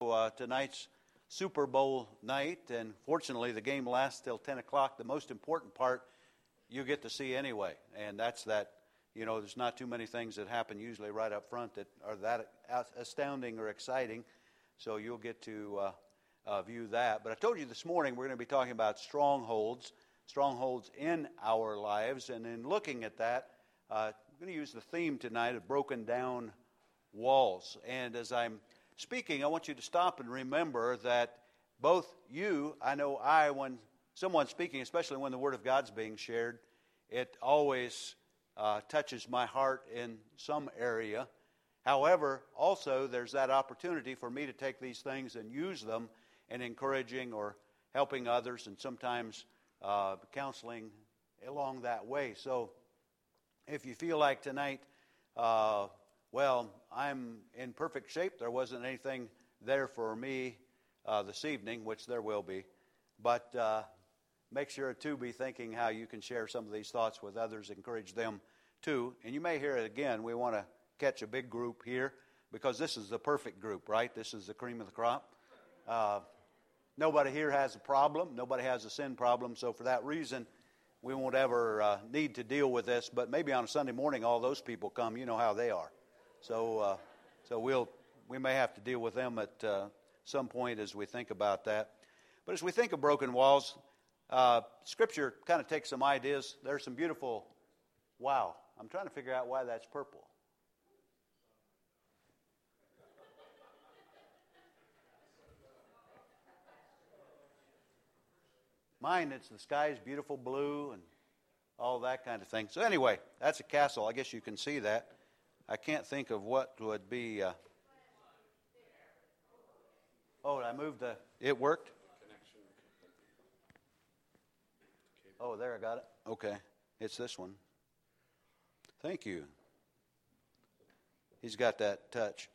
Tonight's Super Bowl night, and fortunately the game lasts till 10 o'clock. The most important part you get to see anyway, and that's that, there's not too many things that happen usually right up front that are that astounding or exciting, so you'll get to view that. But I told you this morning we're going to be talking about strongholds in our lives, and in looking at that, I'm going to use the theme tonight of broken down walls. And as I'm speaking, I want you to stop and remember that both you, when someone's speaking, especially when the Word of God's being shared, it always touches my heart in some area. However, also there's that opportunity for me to take these things and use them in encouraging or helping others, and sometimes counseling along that way. So if you feel like tonight, I'm in perfect shape, there wasn't anything there for me this evening, which there will be, but make sure to be thinking how you can share some of these thoughts with others, encourage them too. And you may hear it again, we want to catch a big group here, because this is the perfect group, right? This is the cream of the crop. Nobody here has a problem, nobody has a sin problem, so for that reason, we won't ever need to deal with this. But maybe on a Sunday morning, all those people come, you know how they are. So we may have to deal with them at some point as we think about that. But as we think of broken walls, Scripture kind of takes some ideas. There's some beautiful, wow, I'm trying to figure out why that's purple. Mine, it's the sky's beautiful blue and all that kind of thing. So anyway, that's a castle. I guess you can see that. I can't think of what would be. I moved the. It worked? Oh, there, I got it. Okay. It's this one. Thank you. He's got that touch.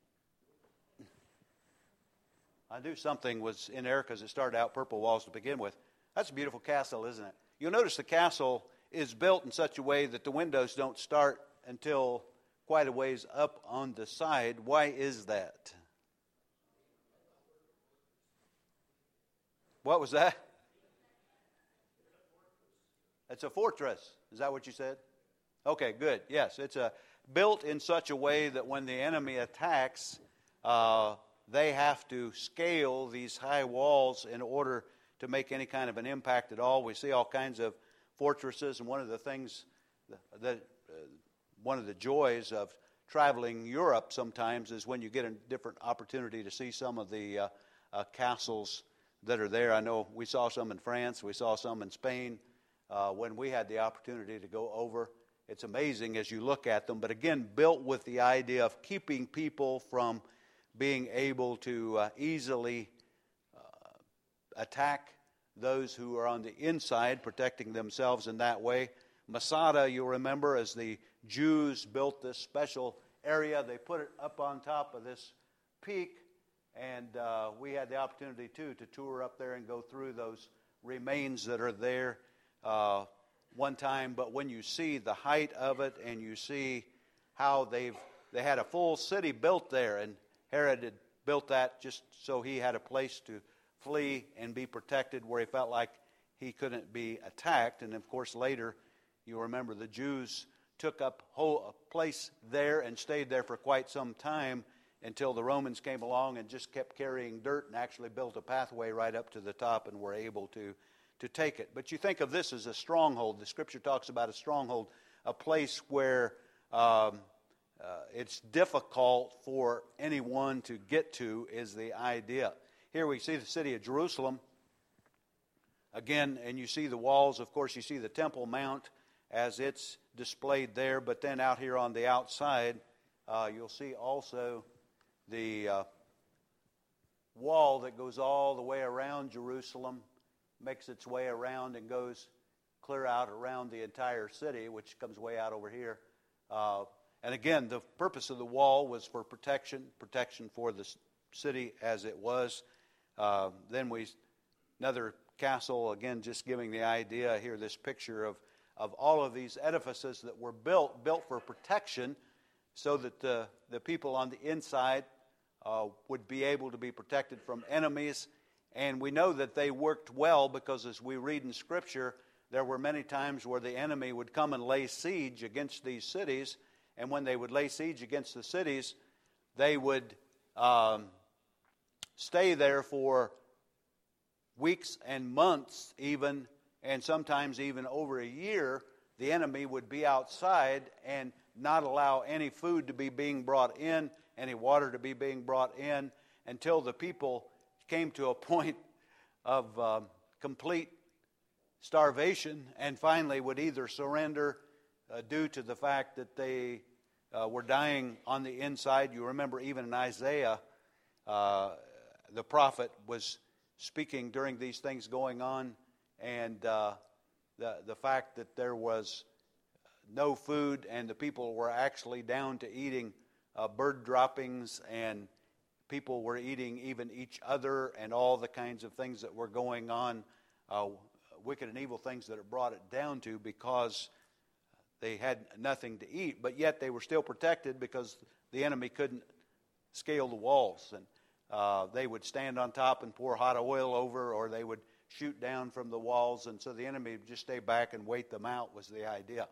I knew something was in there because it started out purple walls to begin with. That's a beautiful castle, isn't it? You'll notice the castle is built in such a way that the windows don't start until quite a ways up on the side. Why is that? What was that? It's a fortress. Is that what you said? Okay, good. Yes, it's built in such a way that when the enemy attacks, they have to scale these high walls in order to make any kind of an impact at all. We see all kinds of fortresses, and one of the things one of the joys of traveling Europe sometimes is when you get a different opportunity to see some of the castles that are there. I know we saw some in France, we saw some in Spain when we had the opportunity to go over. It's amazing as you look at them, but again, built with the idea of keeping people from being able to easily attack those who are on the inside, protecting themselves in that way. Masada, you'll remember, as the Jews built this special area, they put it up on top of this peak, and we had the opportunity too to tour up there and go through those remains that are there one time. But when you see the height of it and you see how they had a full city built there, and Herod had built that just so he had a place to flee and be protected where he felt like he couldn't be attacked. And of course later, you remember, the Jews took up a place there and stayed there for quite some time until the Romans came along and just kept carrying dirt and actually built a pathway right up to the top and were able to take it. But you think of this as a stronghold. The Scripture talks about a stronghold, a place where it's difficult for anyone to get to is the idea. Here we see the city of Jerusalem again, and you see the walls. Of course, you see the Temple Mount as it's displayed there, but then out here on the outside, you'll see also the wall that goes all the way around Jerusalem, makes its way around and goes clear out around the entire city, which comes way out over here. And again, the purpose of the wall was for protection for the city as it was. Then another castle, again, just giving the idea here, this picture of all of these edifices that were built for protection so that the people on the inside would be able to be protected from enemies. And we know that they worked well because as we read in Scripture, there were many times where the enemy would come and lay siege against these cities. And when they would lay siege against the cities, they would stay there for weeks and months even, and sometimes even over a year. The enemy would be outside and not allow any food to be being brought in, any water to be being brought in, until the people came to a point of complete starvation, and finally would either surrender due to the fact that they were dying on the inside. You remember even in Isaiah, the prophet was speaking during these things going on, and the fact that there was no food and the people were actually down to eating bird droppings, and people were eating even each other, and all the kinds of things that were going on, wicked and evil things that it brought it down to, because they had nothing to eat. But yet they were still protected because the enemy couldn't scale the walls, and they would stand on top and pour hot oil over, or they would shoot down from the walls, and so the enemy would just stay back and wait them out, was the idea.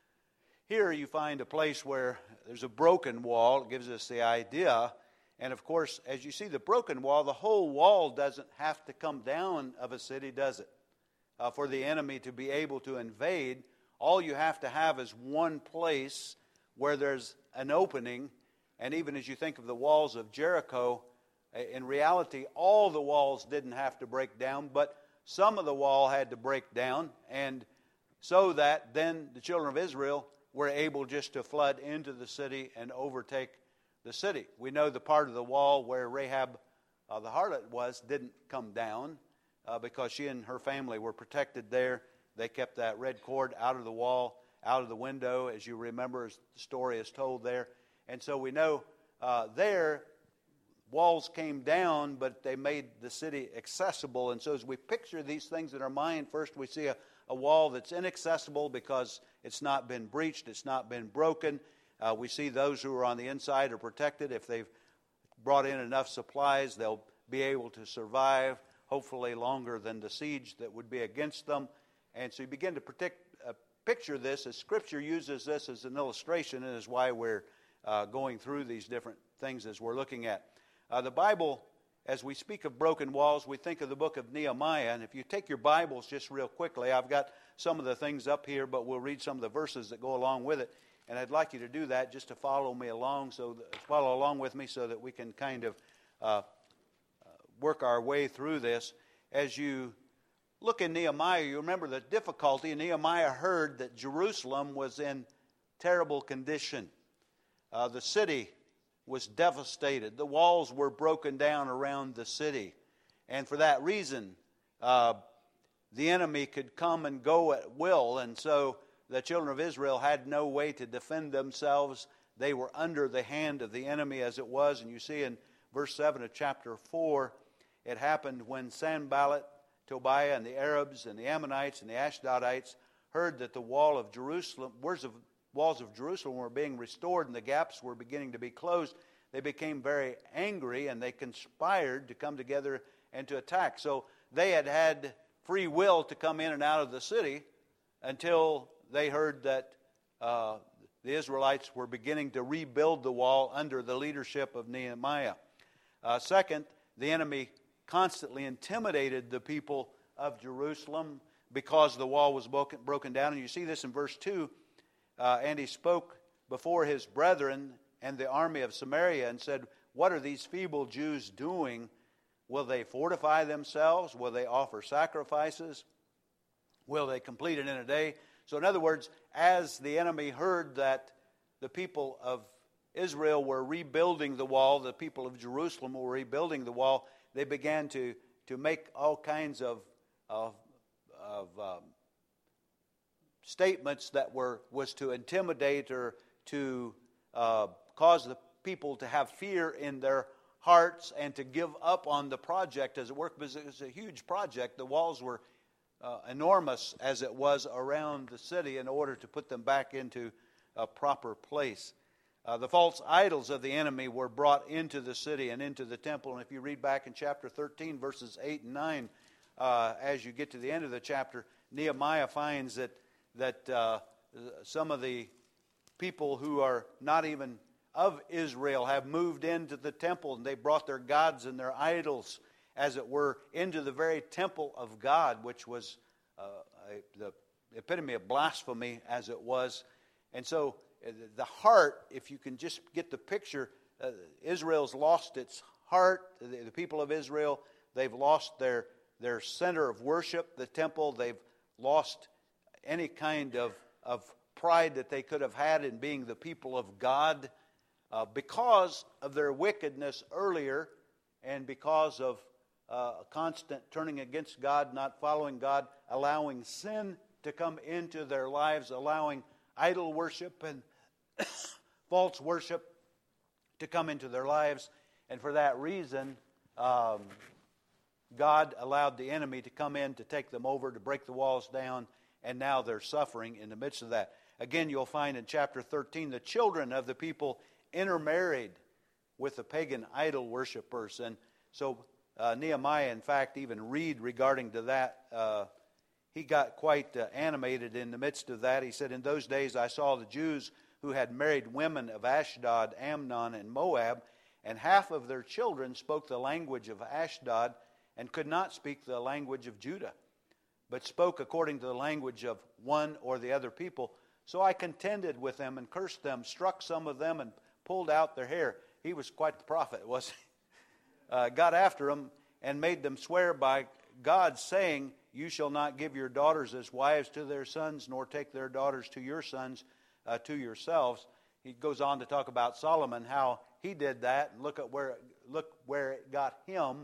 Here you find a place where there's a broken wall. It gives us the idea. And of course, as you see the broken wall, the whole wall doesn't have to come down of a city, does it? For the enemy to be able to invade, all you have to have is one place where there's an opening. And even as you think of the walls of Jericho, in reality, all the walls didn't have to break down, but some of the wall had to break down, and so that then the children of Israel were able just to flood into the city and overtake the city. We know the part of the wall where Rahab the harlot was didn't come down because she and her family were protected there. They kept that red cord out of the wall, out of the window, as you remember, as the story is told there. And so we know there walls came down, but they made the city accessible. And so as we picture these things in our mind, first we see a wall that's inaccessible because it's not been breached, it's not been broken. We see those who are on the inside are protected. If they've brought in enough supplies, they'll be able to survive, hopefully longer than the siege that would be against them. And so you begin to picture this as Scripture uses this as an illustration, and is why we're going through these different things as we're looking at. The Bible, as we speak of broken walls, we think of the book of Nehemiah. And if you take your Bibles just real quickly, I've got some of the things up here, but we'll read some of the verses that go along with it. And I'd like you to do that just to follow along with me so that we can kind of work our way through this. As you look in Nehemiah, you remember the difficulty. Nehemiah heard that Jerusalem was in terrible condition. The city was devastated. The walls were broken down around the city. And for that reason, the enemy could come and go at will. And so the children of Israel had no way to defend themselves. They were under the hand of the enemy as it was. And you see in verse 7 of chapter 4, it happened when Sanballat, Tobiah, and the Arabs, and the Ammonites, and the Ashdodites heard that the walls of Jerusalem were being restored and the gaps were beginning to be closed. They became very angry, and they conspired to come together and to attack. So they had free will to come in and out of the city until they heard that the Israelites were beginning to rebuild the wall under the leadership of Nehemiah. Second, the enemy constantly intimidated the people of Jerusalem because the wall was broken down. And you see this in verse 2. And he spoke before his brethren and the army of Samaria and said, "What are these feeble Jews doing? Will they fortify themselves? Will they offer sacrifices? Will they complete it in a day?" So in other words, as the enemy heard that the people of Israel were rebuilding the wall, the people of Jerusalem were rebuilding the wall, they began to make all kinds of statements that was to intimidate or to cause the people to have fear in their hearts and to give up on the project as it worked, because it was a huge project. The walls were enormous as it was around the city in order to put them back into a proper place. The false idols of the enemy were brought into the city and into the temple. And if you read back in chapter 13, verses 8 and 9, as you get to the end of the chapter, Nehemiah finds that some of the people who are not even of Israel have moved into the temple, and they brought their gods and their idols, as it were, into the very temple of God, which was the epitome of blasphemy, as it was. And so the heart, if you can just get the picture, Israel's lost its heart. The people of Israel, they've lost their center of worship, the temple. They've lost any kind of pride that they could have had in being the people of God because of their wickedness earlier, and because of constant turning against God, not following God, allowing sin to come into their lives, allowing idol worship and false worship to come into their lives. And for that reason, God allowed the enemy to come in to take them over, to break the walls down, and now they're suffering in the midst of that. Again, you'll find in chapter 13, the children of the people intermarried with the pagan idol worshipers. And so Nehemiah, in fact, even read regarding to that. He got quite animated in the midst of that. He said, "In those days I saw the Jews who had married women of Ashdod, Ammon, and Moab, and half of their children spoke the language of Ashdod and could not speak the language of Judah, but spoke according to the language of one or the other people. So I contended with them and cursed them, struck some of them, and pulled out their hair." He was quite the prophet, wasn't he? Got after them and made them swear by God, saying, "You shall not give your daughters as wives to their sons, nor take their daughters to your sons to yourselves." He goes on to talk about Solomon, how he did that, and look where it got him,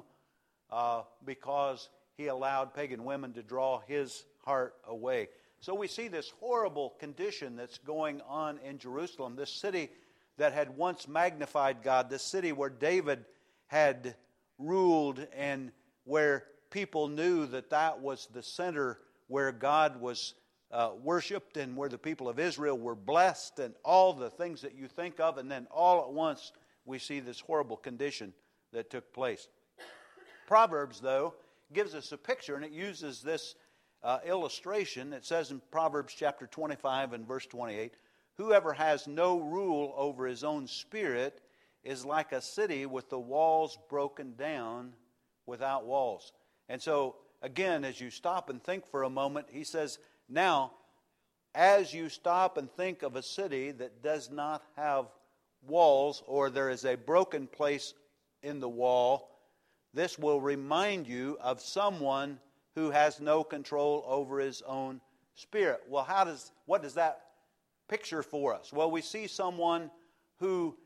because he allowed pagan women to draw his heart away. So we see this horrible condition that's going on in Jerusalem, this city that had once magnified God, this city where David had ruled, and where people knew that that was the center where God was worshipped, and where the people of Israel were blessed, and all the things that you think of. And then all at once we see this horrible condition that took place. Proverbs, though, gives us a picture, and it uses this illustration. It says in Proverbs chapter 25 and verse 28, "Whoever has no rule over his own spirit is like a city with the walls broken down without walls." And so, again, as you stop and think for a moment, he says, now, as you stop and think of a city that does not have walls, or there is a broken place in the wall, this will remind you of someone who has no control over his own spirit. Well, what does that picture for us? Well, we see someone who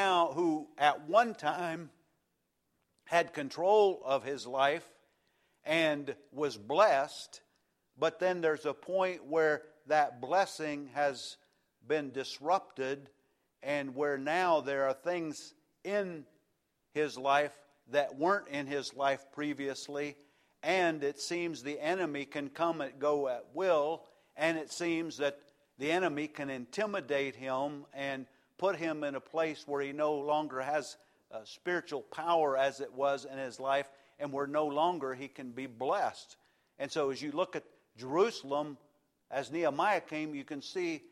at one time had control of his life and was blessed, but then there's a point where that blessing has been disrupted, and where now there are things in his life that weren't in his life previously, and it seems the enemy can come and go at will, and it seems that the enemy can intimidate him and put him in a place where he no longer has spiritual power as it was in his life, and where no longer he can be blessed. And so as you look at Jerusalem, as Nehemiah came, you can see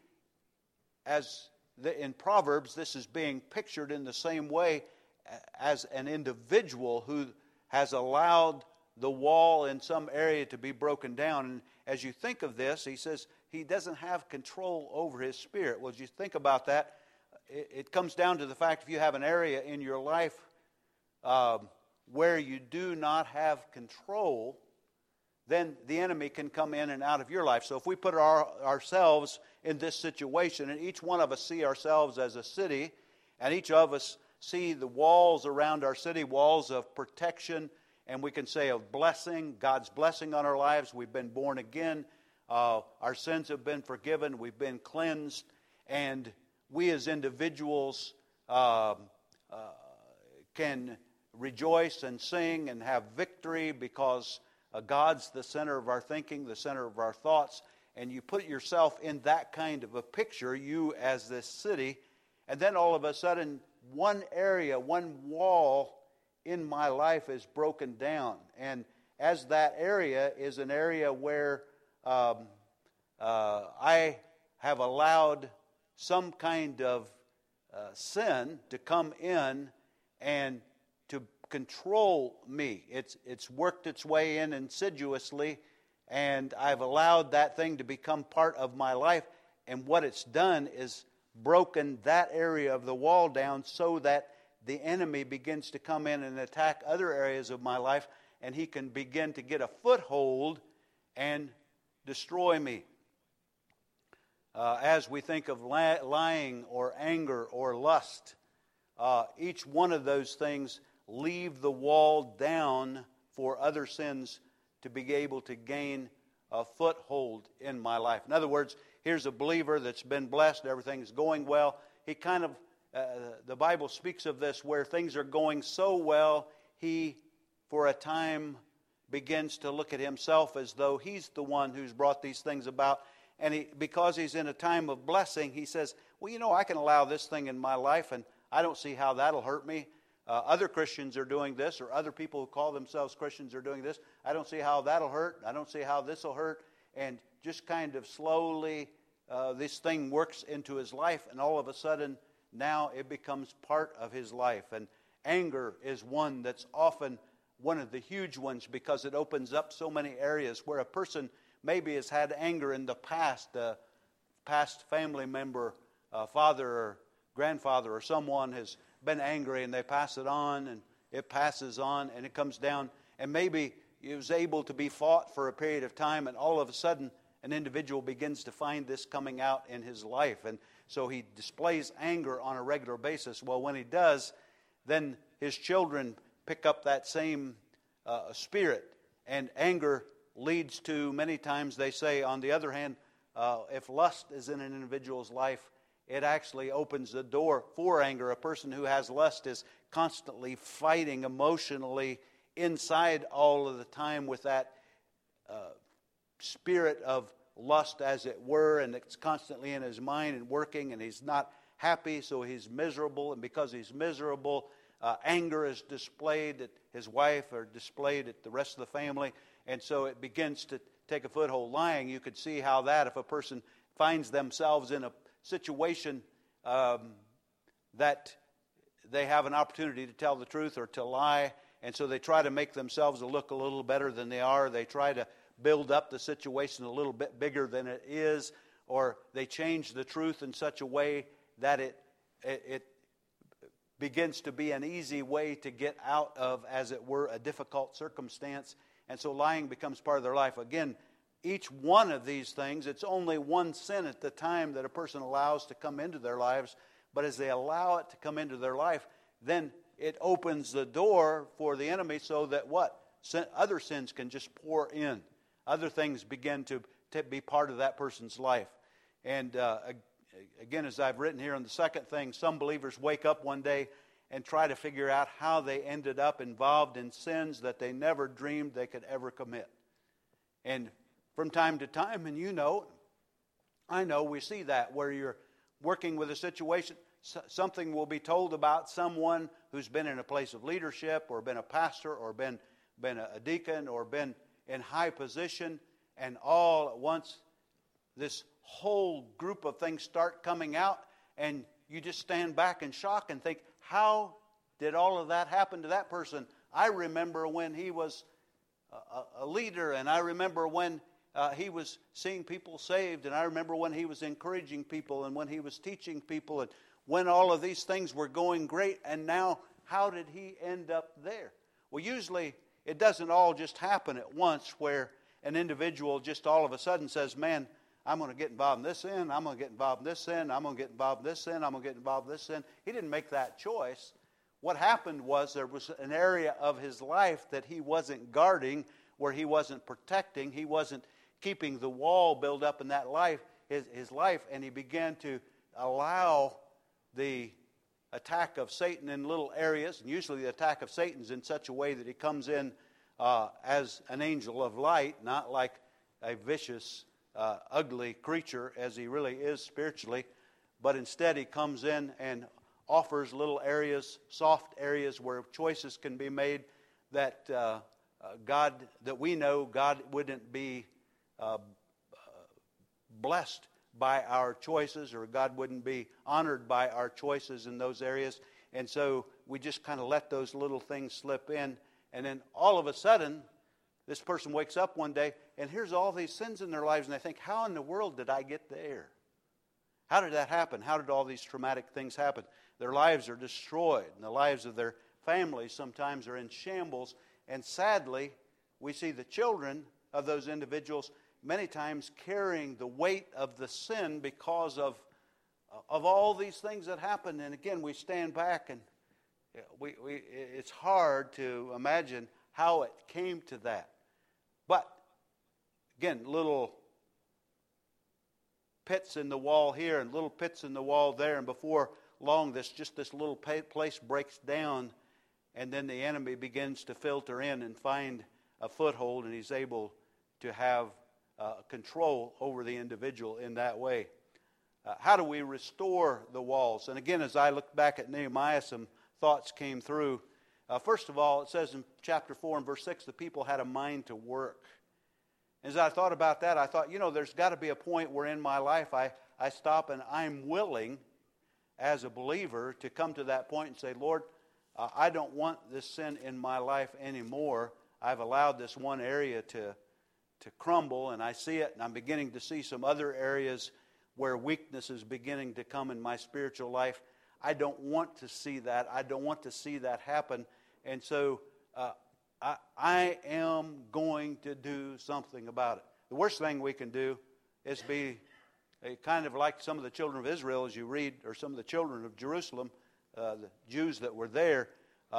in Proverbs, this is being pictured in the same way as an individual who has allowed the wall in some area to be broken down. And as you think of this, he says he doesn't have control over his spirit. Well, as you think about that, it comes down to the fact, if you have an area in your life where you do not have control, then the enemy can come in and out of your life. So if we put ourselves in this situation, and each one of us see ourselves as a city, and each of us see the walls around our city, walls of protection, and we can say of blessing, God's blessing on our lives. We've been born again. Our sins have been forgiven. We've been cleansed. And we as individuals can rejoice and sing and have victory because God's the center of our thinking, the center of our thoughts. And you put yourself in that kind of a picture, you as this city, And then all of a sudden, one area, one wall in my life is broken down. And as that area is an area where I have allowed some kind of sin to come in and to control me. It's worked its way in insidiously, and I've allowed that thing to become part of my life. And what it's done is broken that area of the wall down so that the enemy begins to come in and attack other areas of my life, and he can begin to get a foothold and destroy me. As we think of lying or anger or lust, each one of those things leave the wall down for other sins to be able to gain a foothold in my life. In other words, here's a believer that's been blessed, everything's going well. He kind of, the Bible speaks of this where things are going so well, he, for a time, begins to look at himself as though he's the one who's brought these things about. And because he's in a time of blessing, he says, well, you know, I can allow this thing in my life, and I don't see how that'll hurt me. Other Christians are doing this, or other people who call themselves Christians are doing this. I don't see how that'll hurt. I don't see how this will hurt. And just kind of slowly, this thing works into his life, and all of a sudden, now it becomes part of his life. And anger is one that's often one of the huge ones because it opens up so many areas where a person maybe has had anger in the past, past family member, father or grandfather or someone has been angry, and they pass it on, and it passes on, and it comes down, and maybe it was able to be fought for a period of time, and all of a sudden an individual begins to find this coming out in his life, and so he displays anger on a regular basis. Well, when he does, then his children pick up that same spirit, and anger leads to, many times they say, on the other hand, if lust is in an individual's life, it actually opens the door for anger. A person who has lust is constantly fighting emotionally inside all of the time with that spirit of lust, as it were, and it's constantly in his mind and working, and he's not happy, so he's miserable, and because he's miserable, anger is displayed at his wife or displayed at the rest of the family, and so it begins to take a foothold. Lying, you could see how that, if a person finds themselves in a situation that they have an opportunity to tell the truth or to lie, and so they try to make themselves look a little better than they are. They try to build up the situation a little bit bigger than it is, or they change the truth in such a way that it begins to be an easy way to get out of, as it were, a difficult circumstance, and so lying becomes part of their life. Again, each one of these things, it's only one sin at the time that a person allows to come into their lives, but as they allow it to come into their life, then it opens the door for the enemy so that what? Other sins can just pour in. Other things begin to be part of that person's life. And again, as I've written here on the second thing, some believers wake up one day and try to figure out how they ended up involved in sins that they never dreamed they could ever commit. And from time to time, and you know, I know, we see that where you're working with a situation, something will be told about someone who's been in a place of leadership or been a pastor or been a deacon or been in high position, and all at once this whole group of things start coming out, and you just stand back in shock and think, how did all of that happen to that person? I remember when he was a leader, and I remember when he was seeing people saved, and I remember when he was encouraging people, and when he was teaching people, and when all of these things were going great, and now how did he end up there? Well, usually it doesn't all just happen at once where an individual just all of a sudden says, man, I'm going to get involved in this sin, I'm going to get involved in this sin, I'm going to get involved in this sin, I'm going to get involved in this sin. He didn't make that choice. What happened was there was an area of his life that he wasn't guarding, where he wasn't protecting, he wasn't keeping the wall built up in that life, his life, and he began to allow the attack of Satan in little areas, and usually the attack of Satan's in such a way that he comes in as an angel of light, not like a vicious, ugly creature as he really is spiritually, but instead he comes in and offers little areas, soft areas where choices can be made that that we know God wouldn't be blessed by our choices, or God wouldn't be honored by our choices in those areas. And so we just kind of let those little things slip in. And then all of a sudden, this person wakes up one day and here's all these sins in their lives, and they think, how in the world did I get there? How did that happen? How did all these traumatic things happen? Their lives are destroyed, and the lives of their families sometimes are in shambles. And sadly, we see the children of those individuals many times carrying the weight of the sin because of all these things that happen. And again, we stand back and it's hard to imagine how it came to that. But again, little pits in the wall here and little pits in the wall there, and before long this little place breaks down, and then the enemy begins to filter in and find a foothold, and he's able to have control over the individual in that way. How do we restore the walls? And again, as I look back at Nehemiah, some thoughts came through. First of all, it says in chapter 4 and verse 6, the people had a mind to work. As I thought about that, I thought, there's got to be a point where in my life I stop and I'm willing, as a believer, to come to that point and say, Lord, I don't want this sin in my life anymore. I've allowed this one area to crumble, and I see it, and I'm beginning to see some other areas where weakness is beginning to come in my spiritual life. I don't want to see that. I don't want to see that happen. And so I am going to do something about it. The worst thing we can do is be kind of like some of the children of Israel, as you read, or some of the children of Jerusalem, the Jews that were there,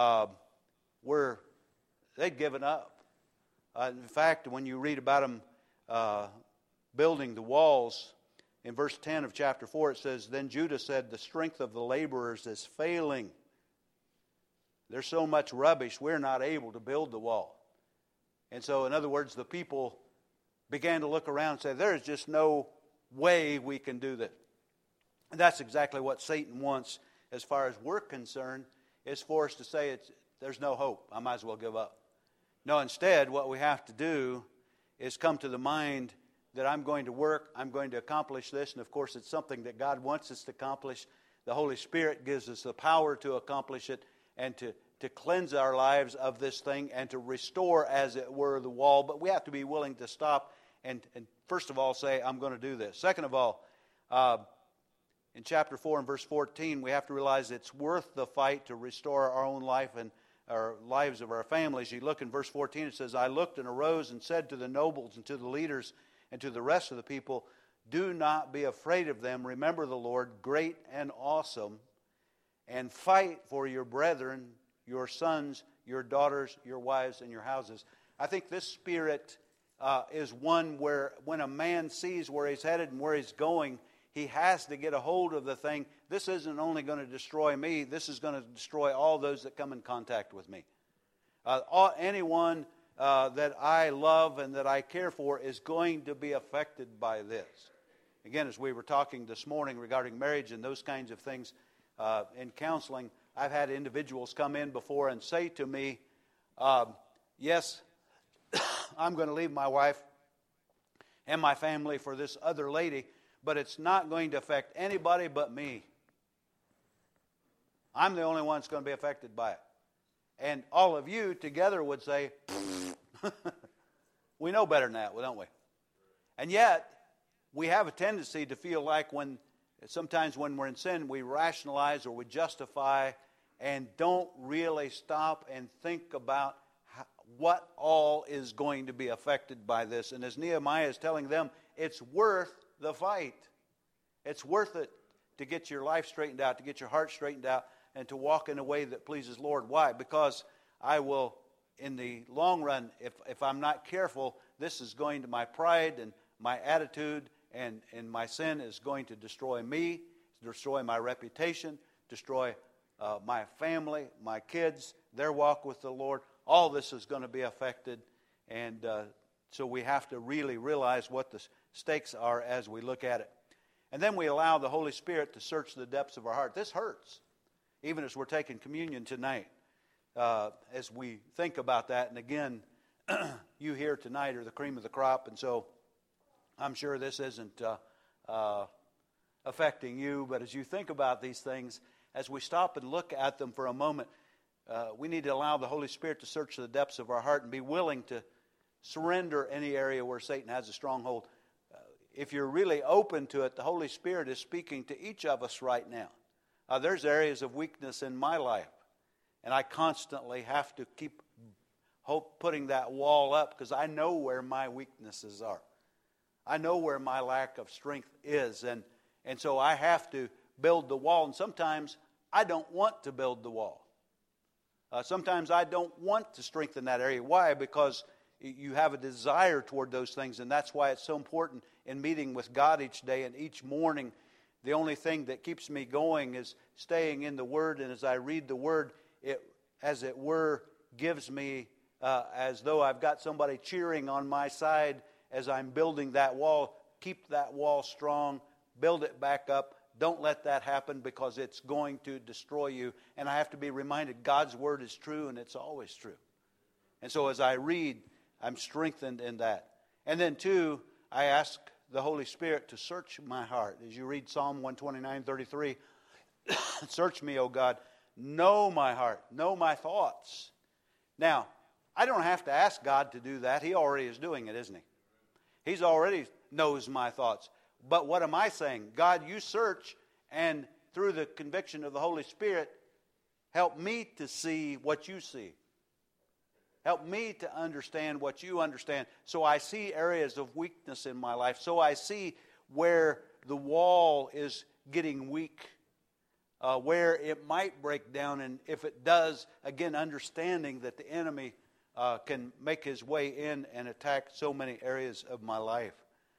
they'd given up. In fact, when you read about them building the walls, in verse 10 of chapter 4, it says, Then Judah said, the strength of the laborers is failing. There's so much rubbish, we're not able to build the wall. And so, in other words, the people began to look around and say, there's just no way we can do this. And that's exactly what Satan wants, as far as we're concerned, is for us to say, there's no hope. I might as well give up. No, instead, what we have to do is come to the mind that I'm going to work, I'm going to accomplish this, and of course it's something that God wants us to accomplish. The Holy Spirit gives us the power to accomplish it and to cleanse our lives of this thing and to restore, as it were, the wall. But we have to be willing to stop and first of all say, I'm going to do this. Second of all, in chapter 4 and verse 14, we have to realize it's worth the fight to restore our own life and our lives of our families. You look in verse 14, it says, I looked and arose and said to the nobles and to the leaders and to the rest of the people, do not be afraid of them. Remember the Lord, great and awesome, and fight for your brethren, your sons, your daughters, your wives, and your houses. I think this spirit is one where when a man sees where he's headed and where he's going, he has to get a hold of the thing. This isn't only going to destroy me, this is going to destroy all those that come in contact with me. Anyone that I love and that I care for is going to be affected by this. Again, as we were talking this morning regarding marriage and those kinds of things in counseling, I've had individuals come in before and say to me, yes, I'm going to leave my wife and my family for this other lady, but it's not going to affect anybody but me. I'm the only one that's going to be affected by it. And all of you together would say, we know better than that, don't we? And yet, we have a tendency to feel like sometimes when we're in sin, we rationalize or we justify and don't really stop and think about what all is going to be affected by this. And as Nehemiah is telling them, it's worth the fight. It's worth it to get your life straightened out, to get your heart straightened out, and to walk in a way that pleases the Lord. Why? Because I will, in the long run, if I'm not careful, this is going to my pride and my attitude, and my sin is going to destroy me, destroy my reputation, destroy my family, my kids, their walk with the Lord. All this is going to be affected, and so we have to really realize what the stakes are as we look at it. And then we allow the Holy Spirit to search the depths of our heart. This hurts, even as we're taking communion tonight. As we think about that, and again, you here tonight are the cream of the crop, and so I'm sure this isn't affecting you, but as you think about these things, as we stop and look at them for a moment, we need to allow the Holy Spirit to search the depths of our heart and be willing to surrender any area where Satan has a stronghold. If you're really open to it, the Holy Spirit is speaking to each of us right now. There's areas of weakness in my life, and I constantly have to keep putting that wall up because I know where my weaknesses are. I know where my lack of strength is, and so I have to build the wall, and sometimes I don't want to build the wall. Sometimes I don't want to strengthen that area. Why? Because you have a desire toward those things, and that's why it's so important in meeting with God each day and each morning. The only thing that keeps me going is staying in the Word, and as I read the Word, it, as it were, gives me as though I've got somebody cheering on my side as I'm building that wall. Keep that wall strong, build it back up. Don't let that happen because it's going to destroy you. And I have to be reminded God's Word is true and it's always true. And so as I read, I'm strengthened in that. And then two, I ask the Holy Spirit to search my heart. As you read Psalm 129:33, search me, O God, know my heart, know my thoughts. Now, I don't have to ask God to do that. He already is doing it, isn't He? He's already knows my thoughts. But what am I saying? God, you search, and through the conviction of the Holy Spirit, help me to see what you see. Help me to understand what you understand. So I see areas of weakness in my life. So I see where the wall is getting weak, where it might break down. And if it does, again, understanding that the enemy can make his way in and attack so many areas of my life.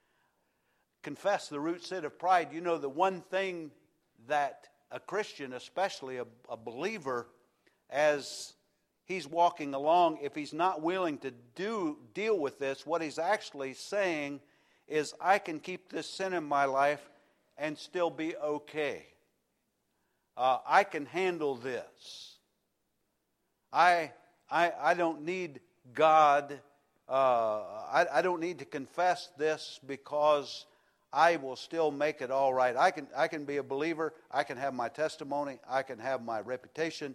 Confess the root sin of pride. You know, the one thing that a Christian, especially a believer, as he's walking along, if he's not willing to deal with this, what he's actually saying is, I can keep this sin in my life and still be okay. I can handle this. I don't need God. I don't need to confess this because I will still make it all right. I can be a believer. I can have my testimony. I can have my reputation.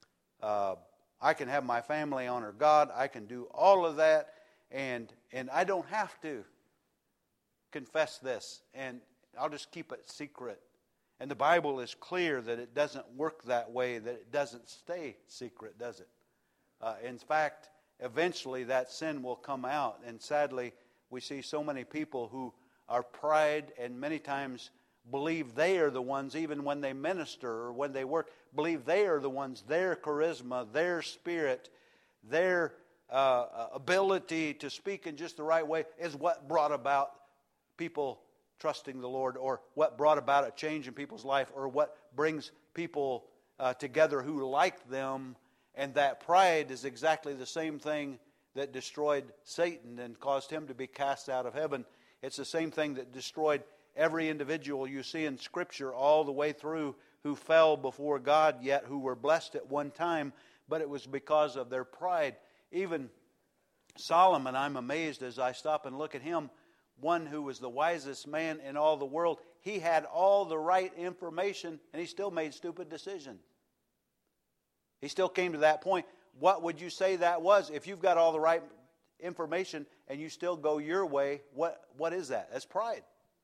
I can have my family honor God. I can do all of that, and I don't have to confess this, and I'll just keep it secret. And the Bible is clear that it doesn't work that way, that it doesn't stay secret, does it? In fact, eventually that sin will come out, and sadly, we see so many people who are pride and many times believe they are the ones, even when they minister or when they work, believe they are the ones, their charisma, their spirit, their ability to speak in just the right way is what brought about people trusting the Lord, or what brought about a change in people's life, or what brings people together who like them. And that pride is exactly the same thing that destroyed Satan and caused him to be cast out of heaven. It's the same thing that destroyed every individual you see in Scripture all the way through who fell before God, yet who were blessed at one time, but it was because of their pride. Even Solomon, I'm amazed as I stop and look at him, one who was the wisest man in all the world. He had all the right information, and he still made stupid decisions. He still came to that point. What would you say that was? If you've got all the right information and you still go your way, what is that? That's pride.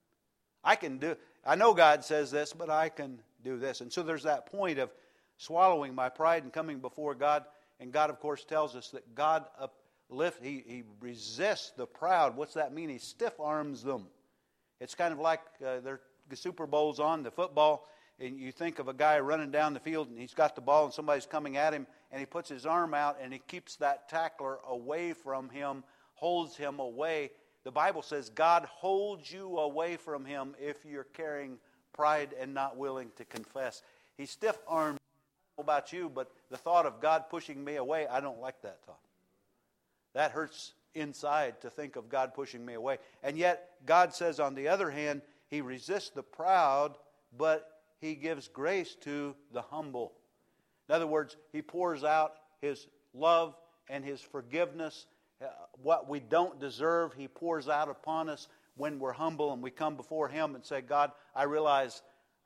I know God says this, but I can do this. And so there's that point of swallowing my pride and coming before God. And God, of course, tells us that God He resists the proud. What's that mean? He stiff arms them. It's kind of like the Super Bowl's on, the football, and you think of a guy running down the field and he's got the ball and somebody's coming at him, and he puts his arm out and he keeps that tackler away from him, holds him away. The Bible says God holds you away from him if you're carrying pride and not willing to confess. He stiff-armed. I don't know about you, but the thought of God pushing me away, I don't like that thought. That hurts inside to think of God pushing me away. And yet, God says, on the other hand, He resists the proud, but He gives grace to the humble. In other words, He pours out His love and His forgiveness. What we don't deserve, He pours out upon us when we're humble and we come before Him and say, God, I realize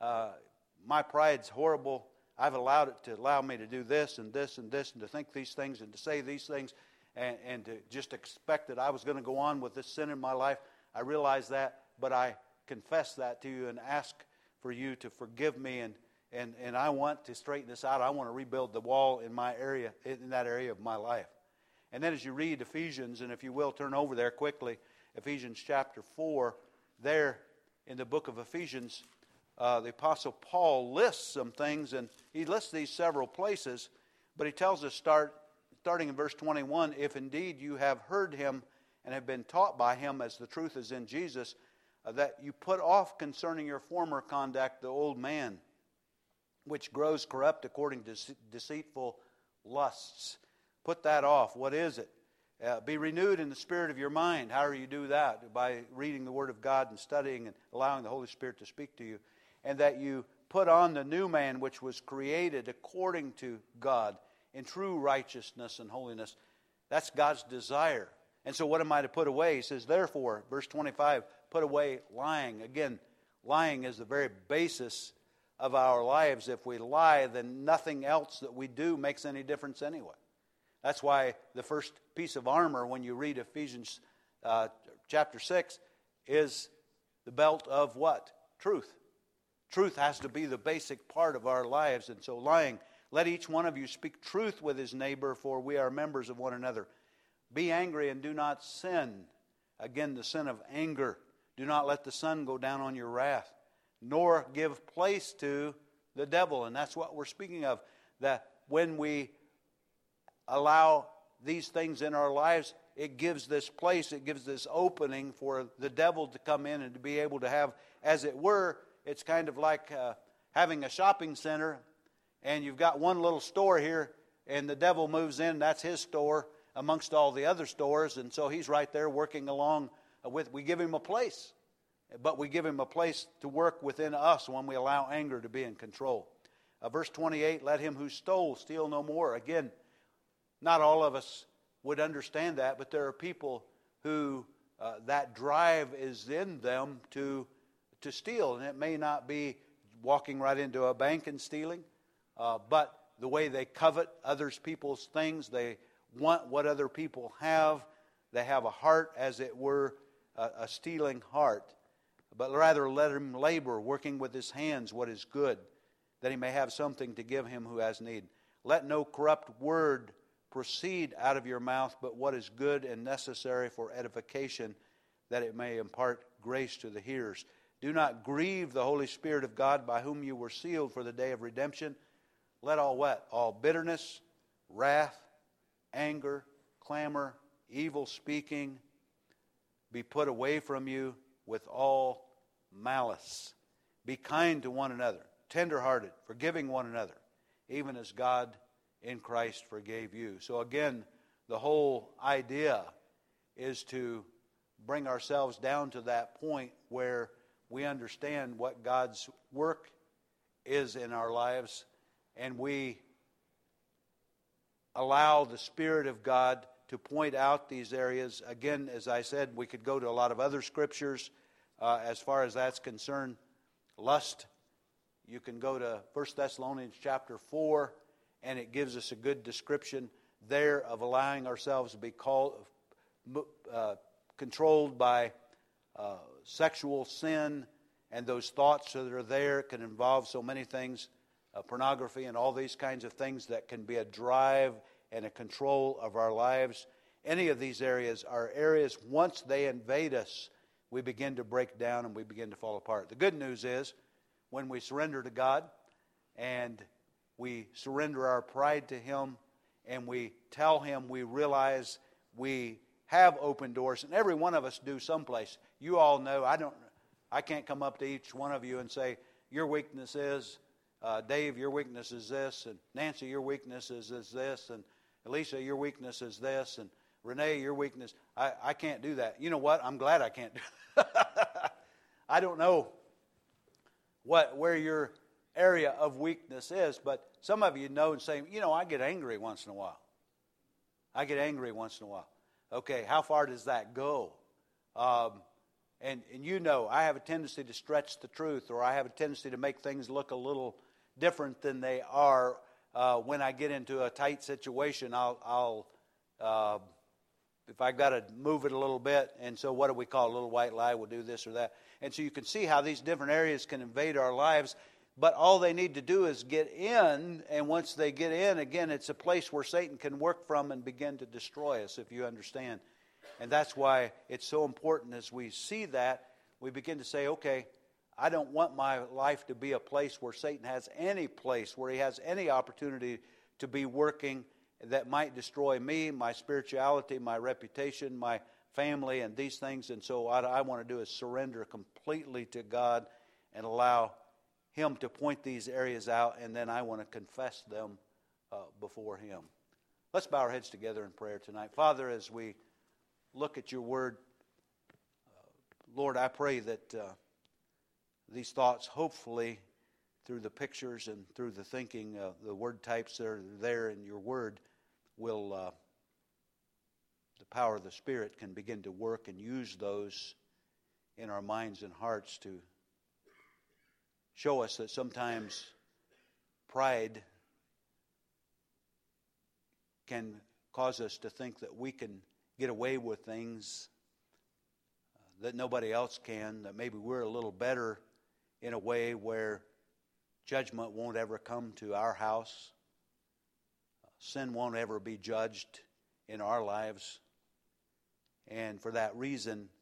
my pride's horrible. I've allowed it to allow me to do this and this and this and to think these things and to say these things and to just expect that I was going to go on with this sin in my life. I realize that, but I confess that to you and ask for you to forgive me, and I want to straighten this out. I want to rebuild the wall in my area, in that area of my life. And then as you read Ephesians, and if you will turn over there quickly, Ephesians chapter 4, there in the book of Ephesians, the Apostle Paul lists some things, and he lists these several places, but he tells us starting in verse 21, if indeed you have heard Him and have been taught by Him as the truth is in Jesus, that you put off concerning your former conduct the old man, which grows corrupt according to deceitful lusts. Put that off. What is it? Be renewed in the spirit of your mind. How do you do that? By reading the Word of God and studying and allowing the Holy Spirit to speak to you. And that you put on the new man, which was created according to God in true righteousness and holiness. That's God's desire. And so what am I to put away? He says, therefore, verse 25, put away lying. Again, lying is the very basis of our lives. If we lie, then nothing else that we do makes any difference anyway. That's why the first piece of armor, when you read Ephesians chapter 6, is the belt of what? Truth. Truth has to be the basic part of our lives. And so lying, let each one of you speak truth with his neighbor, for we are members of one another. Be angry and do not sin. Again, the sin of anger. Do not let the sun go down on your wrath, nor give place to the devil. And that's what we're speaking of. That when we allow these things in our lives, it gives this place, it gives this opening for the devil to come in and to be able to have, as it were, it's kind of like having a shopping center, and you've got one little store here, and the devil moves in, that's his store, amongst all the other stores, and so he's right there working along with, we give him a place, but we give him a place to work within us when we allow anger to be in control. Verse 28, let him who stole steal no more. Again, not all of us would understand that, but there are people who that drive is in them to steal, and it may not be walking right into a bank and stealing, but the way they covet others people's things, they want what other people have. They have a heart, as it were, a stealing heart. But rather let him labor, working with his hands what is good, that he may have something to give him who has need. Let no corrupt word proceed out of your mouth, but what is good and necessary for edification, that it may impart grace to the hearers. Do not grieve the Holy Spirit of God, by whom you were sealed for the day of redemption. Let all what? All bitterness, wrath, anger, clamor, evil speaking be put away from you with all malice. Be kind to one another, tenderhearted, forgiving one another, even as God in Christ forgave you. So again, the whole idea is to bring ourselves down to that point where we understand what God's work is in our lives, and we allow the Spirit of God to point out these areas. Again, as I said, we could go to a lot of other scriptures as far as that's concerned. Lust, you can go to 1 Thessalonians chapter 4, and it gives us a good description there of allowing ourselves to be controlled by sexual sin, and those thoughts that are there can involve so many things, pornography and all these kinds of things that can be a drive and a control of our lives. Any of these areas are areas, once they invade us, we begin to break down and we begin to fall apart. The good news is, when we surrender to God and we surrender our pride to Him and we tell Him we realize we have open doors, and every one of us do someplace. You all know, I can't come up to each one of you and say, your weakness is, Dave, your weakness is this, and Nancy, your weakness is this, and Elisa, your weakness is this, and Renee, your weakness. I can't do that. You know what? I'm glad I can't do that. I don't know where your area of weakness is, but some of you know and say, I get angry once in a while. I get angry once in a while. Okay, how far does that go? And I have a tendency to stretch the truth, or I have a tendency to make things look a little different than they are. When I get into a tight situation, I'll if I've got to move it a little bit, and so what do we call a little white lie? We'll do this or that. And so you can see how these different areas can invade our lives, but all they need to do is get in, and once they get in, again, it's a place where Satan can work from and begin to destroy us, if you understand. And that's why it's so important as we see that, we begin to say, okay, I don't want my life to be a place where Satan has any place, where he has any opportunity to be working that might destroy me, my spirituality, my reputation, my family, and these things. And so what I want to do is surrender completely to God and allow Him to point these areas out, and then I want to confess them before Him. Let's bow our heads together in prayer tonight. Father, as we look at your word, Lord, I pray that these thoughts, hopefully, through the pictures and through the thinking, the word types that are there in your word, will the power of the Spirit can begin to work and use those in our minds and hearts to show us that sometimes pride can cause us to think that we can get away with things that nobody else can, that maybe we're a little better in a way where judgment won't ever come to our house. Sin won't ever be judged in our lives. And for that reason,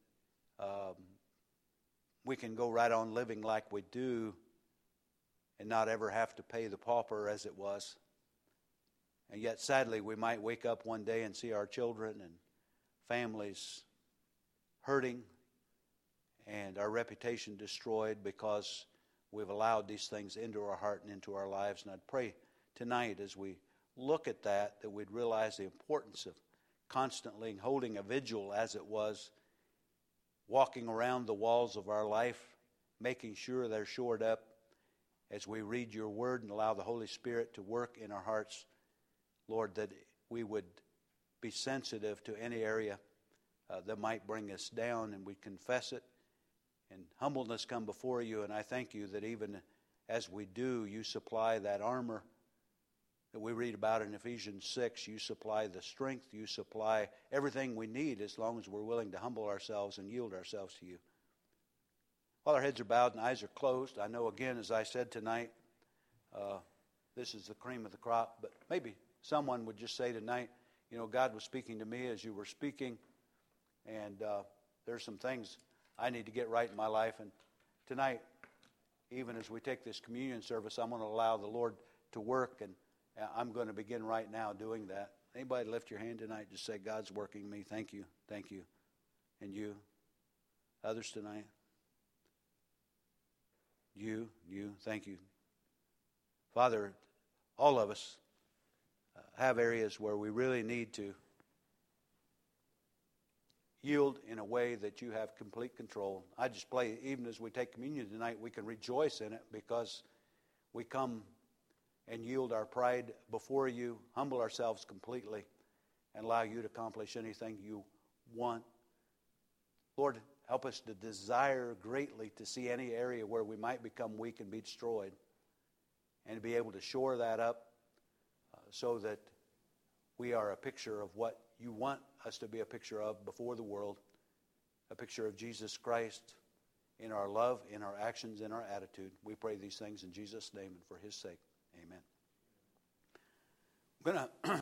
we can go right on living like we do and not ever have to pay the pauper as it was. And yet, sadly, we might wake up one day and see our children and families hurting and our reputation destroyed because we've allowed these things into our heart and into our lives. And I'd pray tonight as we look at that we'd realize the importance of constantly holding a vigil, as it was, walking around the walls of our life, making sure they're shored up as we read your word and allow the Holy Spirit to work in our hearts. Lord, that we would be sensitive to any area that might bring us down, and we confess it. And humbleness come before you, and I thank you that even as we do, you supply that armor that we read about in Ephesians 6. You supply the strength, you supply everything we need as long as we're willing to humble ourselves and yield ourselves to you. While our heads are bowed and eyes are closed, I know again, as I said tonight, this is the cream of the crop, but maybe someone would just say tonight, God was speaking to me as you were speaking, and there's some things I need to get right in my life. And tonight, even as we take this communion service, I'm going to allow the Lord to work, and I'm going to begin right now doing that. Anybody lift your hand tonight? Just say, God's working in me. Thank you. Thank you. And you? Others tonight? You. Thank you. Father, all of us have areas where we really need to yield in a way that you have complete control. I just pray, even as we take communion tonight, we can rejoice in it because we come and yield our pride before you, humble ourselves completely, and allow you to accomplish anything you want. Lord, help us to desire greatly to see any area where we might become weak and be destroyed, and to be able to shore that up so that we are a picture of what you want us to be a picture of before the world, a picture of Jesus Christ in our love, in our actions, in our attitude. We pray these things in Jesus' name and for His sake. Amen. I'm going to